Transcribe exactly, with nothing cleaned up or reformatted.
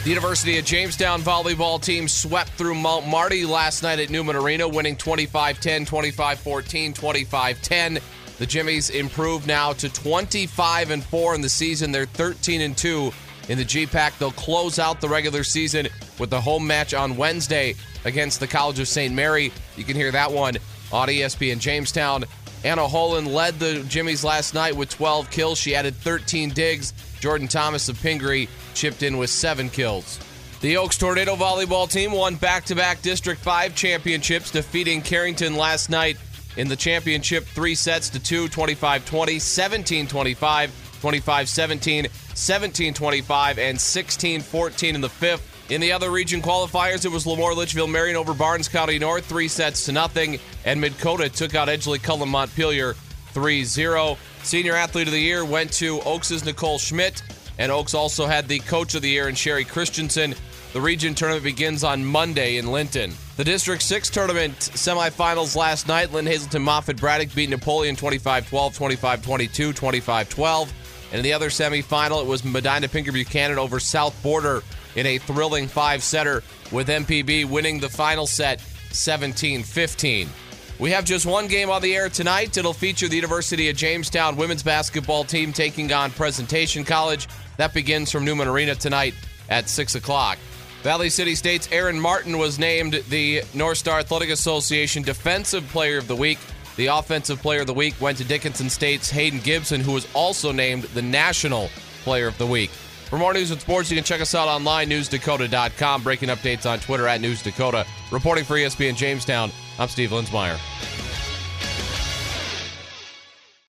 The University of Jamestown volleyball team swept through Mount Marty last night at Newman Arena, winning twenty-five ten, twenty-five fourteen, twenty-five ten. The Jimmies improved now to twenty-five and four in the season. They're thirteen and two in the G PAC. They'll close out the regular season with the home match on Wednesday against the College of Saint Mary. You can hear that one on E S P N Jamestown. Anna Holen led the Jimmies last night with twelve kills. She added thirteen digs. Jordan Thomas of Pingree chipped in with seven kills. The Oaks Tornado volleyball team won back-to-back District five championships, defeating Carrington last night in the championship three sets to two, twenty-five twenty, seventeen twenty-five, twenty-five seventeen, seventeen twenty-five, and sixteen fourteen in the fifth. In the other region qualifiers, it was Lemoore Litchfield Marion over Barnes County North, three sets to nothing, and Midkota took out Edgeley Cullen Montpelier three zero. Senior Athlete of the Year went to Oaks' Nicole Schmidt, and Oaks also had the Coach of the Year in Sherry Christensen. The region tournament begins on Monday in Linton. The District six tournament semifinals last night, Lynn Hazelton Moffett Braddock beat Napoleon twenty-five twelve, twenty-five twenty-two, twenty-five twelve. And in the other semifinal, it was Medina Pinker Buchanan over South Border in a thrilling five-setter, with M P B winning the final set seventeen fifteen. We have just one game on the air tonight. It'll feature the University of Jamestown women's basketball team taking on Presentation College. That begins from Newman Arena tonight at six o'clock. Valley City State's Aaron Martin was named the North Star Athletic Association Defensive Player of the Week. The Offensive Player of the Week went to Dickinson State's Hayden Gibson, who was also named the National Player of the Week. For more news and sports, you can check us out online, news dakota dot com. Breaking updates on Twitter at News Dakota. Reporting for E S P N Jamestown, I'm Steve Linsmeyer.